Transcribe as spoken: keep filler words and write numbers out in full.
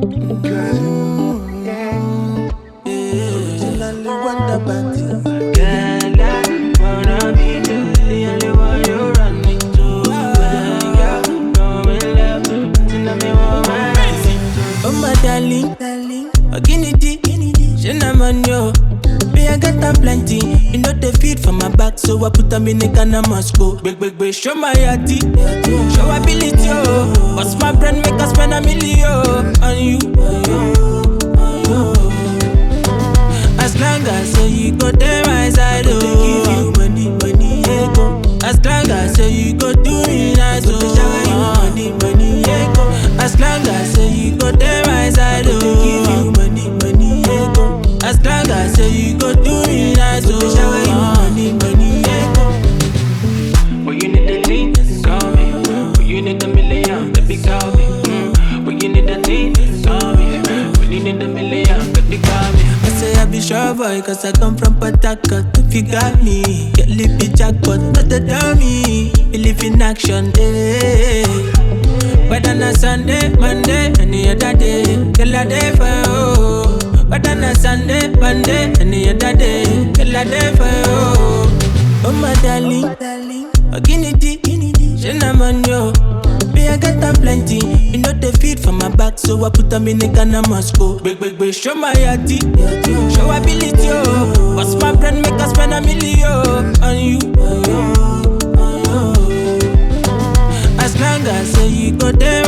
Mm, yeah. Yeah. Originally Wonder Bandy. Girl, I wanna be the only one you run into. Girl, come in love, tonight me want my eyes into. Oh my darling, darling, oh guinea dee, guinea dee, she na man yo. Me I get them plenty, you know they feed for my back, so I put them in the can of Moscow. Big big big, show my yati, show ability oh. Bust my brain make us spend a million on you. As long as say you go there my side oh. Give you money, money, yeah go. As long as say you go do me nice oh. Shower you money, money, yeah go. As long as say you go there my side oh. Give you money, money, yeah go. As long as say you go do me nice oh. Shower you money, money, yeah go. When you need the lean, call me. When you need a million, baby call me. Mm. When you need the lean, call me. When you need a million, baby call me. I say I be sure boy, cause I come from Port Harcourt. If you got me, get lippy jackpot, not a dummy. Believe in action, eh. But on a Sunday, Monday, any other day, girl a day for you. But on a Sunday, Monday, any other day, girl a day for you. Oh my darling, darling, oh guinea dee, guinea dee, she na man yo. Me I get them plenty, you know they feed for my back, so I put them in the can of Moscow. Big big big, show my yati, show ability oh. Bust my brain make us spend a million on you. As long as say you go there